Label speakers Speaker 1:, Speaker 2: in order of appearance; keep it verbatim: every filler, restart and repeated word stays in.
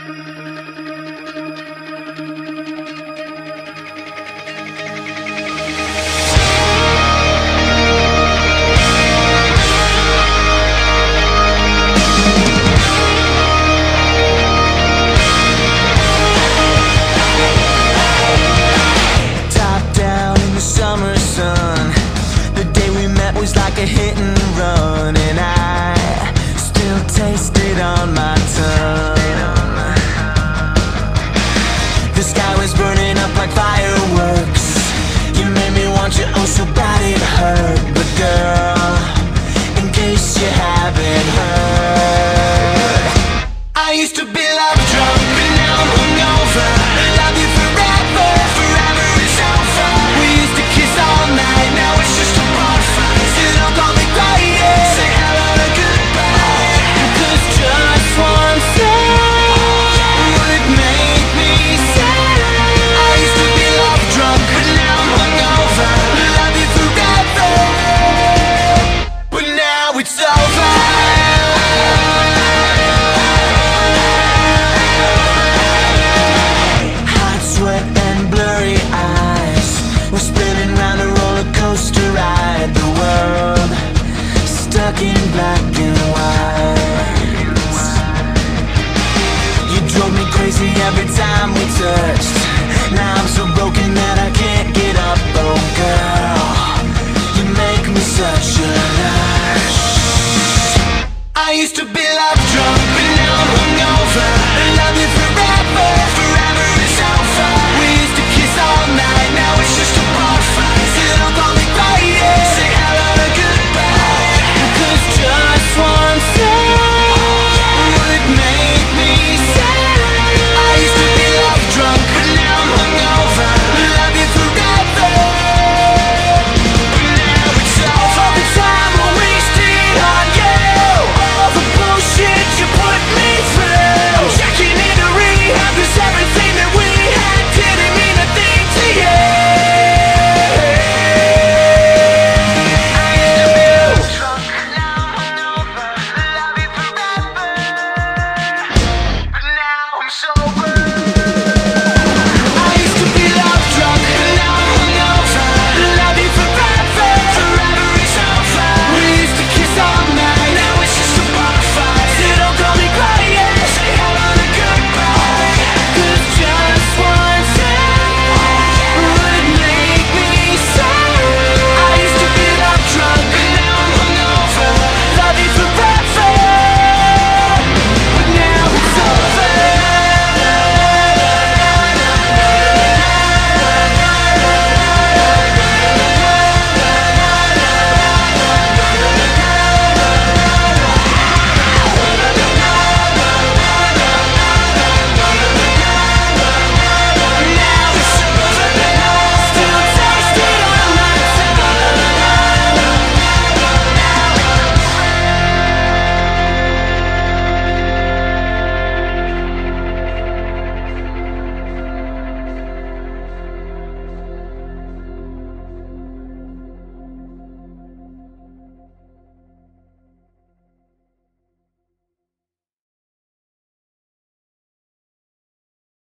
Speaker 1: Was like a hit and run, and I still taste it on my tongue. The sky was burning up like fireworks. You made me want you oh so bad it hurt. But girl, in case you haven't heard, I used to be love drunk, but now I'm hungover. Love you forever, forever is over. We used to kiss all night, now it's just a bonfire. Don't call me quiet, say hello and goodbye. Cause just one touch would make me sad. I used to be love drunk, but now I'm hungover. Love you forever, but now it's over. Hot sweat and blurry eyes, we're spinning round a roller coaster ride. The world stuck in black and white. You drove me crazy every time we touched. Now I'm so broken that I can't get up. Oh girl, you make me such a rush. I used to be like